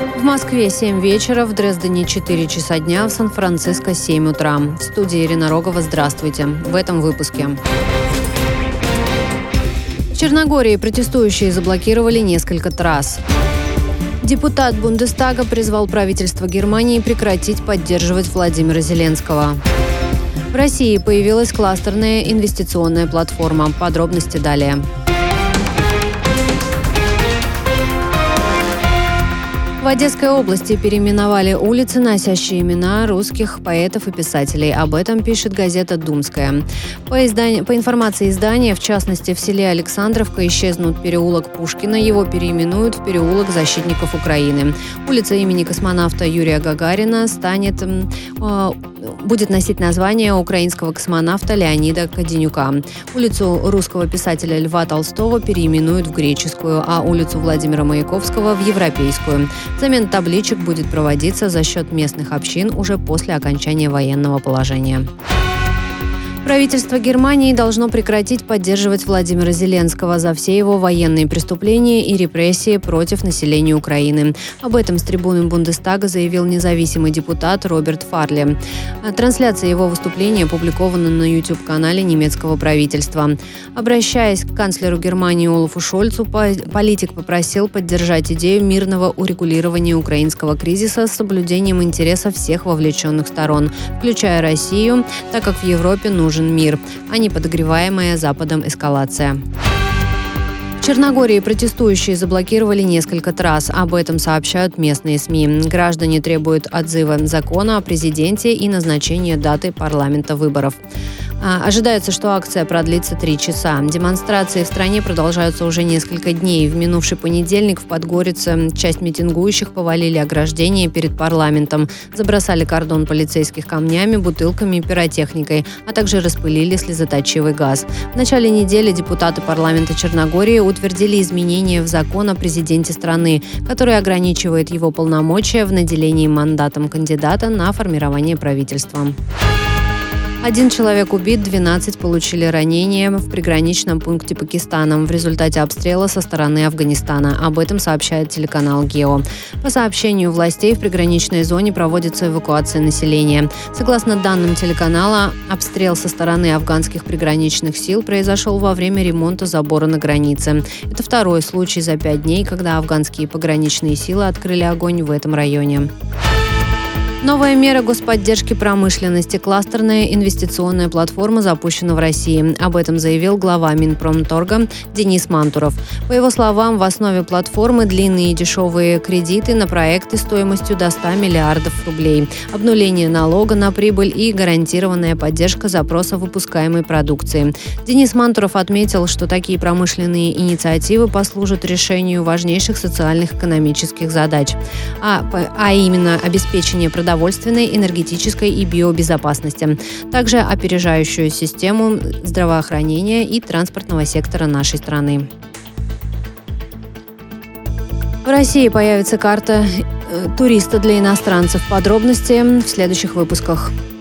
В Москве 7 вечера, в Дрездене 4 часа дня, в Сан-Франциско 7 утра. В студии Ирина Рогова. Здравствуйте. В этом выпуске. В Черногории протестующие заблокировали несколько трасс. Депутат Бундестага призвал правительство Германии прекратить поддерживать Владимира Зеленского. В России появилась кластерная инвестиционная платформа. Подробности далее. В Одесской области переименовали улицы, носящие имена русских поэтов и писателей. Об этом пишет газета «Думская». По информации издания, в частности, в селе Александровка исчезнут переулок Пушкина, его переименуют в переулок Защитников Украины. Улица имени космонавта Юрия Гагарина будет носить название украинского космонавта Леонида Каденюка. Улицу русского писателя Льва Толстого переименуют в Греческую, а улицу Владимира Маяковского в Европейскую. Замена табличек будет проводиться за счет местных общин уже после окончания военного положения. Правительство Германии должно прекратить поддерживать Владимира Зеленского за все его военные преступления и репрессии против населения Украины. Об этом с трибуны Бундестага заявил независимый депутат Роберт Фарли. Трансляция его выступления опубликована на YouTube-канале немецкого правительства. Обращаясь к канцлеру Германии Олафу Шольцу, политик попросил поддержать идею мирного урегулирования украинского кризиса с соблюдением интересов всех вовлеченных сторон, включая Россию, так как в Европе нужен мир, а не подогреваемая Западом эскалация. В Черногории протестующие заблокировали несколько трасс. Об этом сообщают местные СМИ. Граждане требуют отзыва закона о президенте и назначения даты парламента выборов. Ожидается, что акция продлится 3 часа. Демонстрации в стране продолжаются уже несколько дней. В минувший понедельник в Подгорице часть митингующих повалили ограждение перед парламентом, забросали кордон полицейских камнями, бутылками и пиротехникой, а также распылили слезоточивый газ. В начале недели депутаты парламента Черногории утвердили изменения в закон о президенте страны, который ограничивает его полномочия в наделении мандатом кандидата на формирование правительства. 1 человек убит, 12 получили ранения в приграничном пункте Пакистана в результате обстрела со стороны Афганистана. Об этом сообщает телеканал «Гео». По сообщению властей, в приграничной зоне проводится эвакуация населения. Согласно данным телеканала, обстрел со стороны афганских приграничных сил произошел во время ремонта забора на границе. Это второй случай за 5 дней, когда афганские пограничные силы открыли огонь в этом районе. Новая мера господдержки промышленности. Кластерная инвестиционная платформа запущена в России. Об этом заявил глава Минпромторга Денис Мантуров. По его словам, в основе платформы длинные и дешевые кредиты на проекты стоимостью до 100 миллиардов рублей, обнуление налога на прибыль и гарантированная поддержка запроса выпускаемой продукции. Денис Мантуров отметил, что такие промышленные инициативы послужат решению важнейших социальных и экономических задач, а именно обеспечение продовольственной, энергетической и биобезопасности, также опережающую систему здравоохранения и транспортного сектора нашей страны. В России появится карта туриста для иностранцев. Подробности в следующих выпусках.